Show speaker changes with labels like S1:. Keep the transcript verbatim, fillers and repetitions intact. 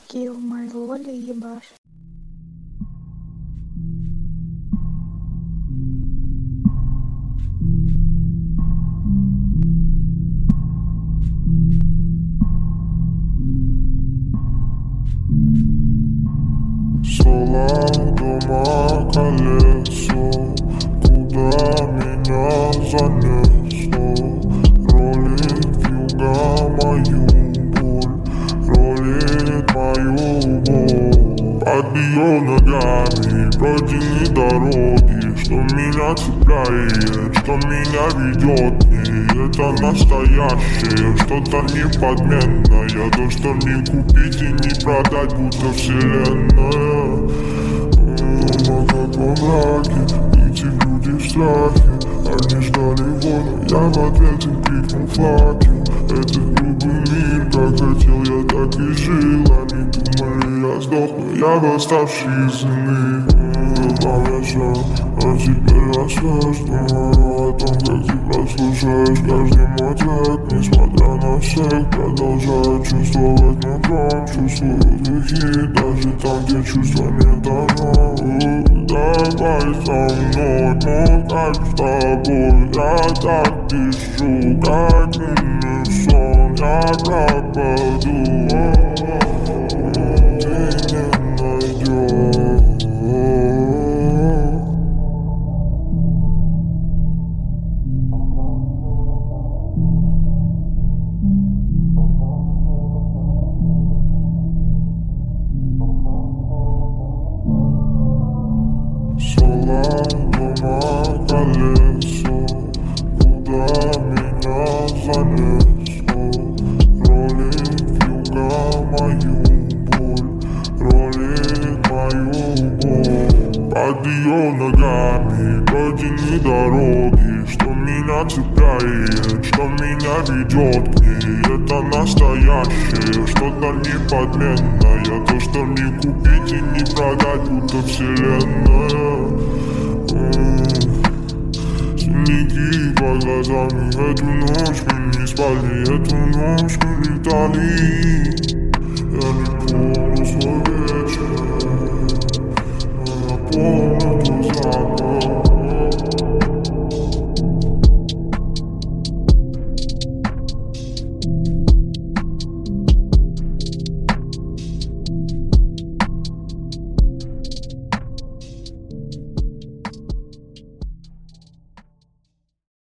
S1: Kill my lolly, ебашь.
S2: Соло дома колесо, куда меня занесло. Ролит вьюга мою боль, ролит мою боль. Под ее ногами пройдены дороги, что меня цепляет, что меня ведет к ней. Это настоящее, что-то неподменное, то, что не купить и не продать, будто вселенная. Дома как во мраке, эти люди в страхе, они ждали волю, я в ответ им крикнул факел. Этот грубый мир, как хотел я, так и жил. Они думали, я сдохну, я восставший из иных. Повешал, а теперь рассказываю о том, как ты прослушаешь каждый мой трек. Несмотря на всех, продолжаю чувствовать нутром. Чувствую духи, даже там, где чувства не дано. Давай со мной, мой кайф с тобой. Я так дышу, как умный сон. Я пропаду, ты не найдешь. Соло дома колесо, куда меня занесло. Ролит вьюга мою боль, ролит мою боль. Под ее ногами пройдены дороги, что меня цепляет, что меня ведет к ней. Это настоящее, что-то неподменное, то, что не купить и не продать, будто вселенная. Синяки под глазами, эту ночь мы не спали, эту ночь мы летали. Я не помню свой вечер, но я помню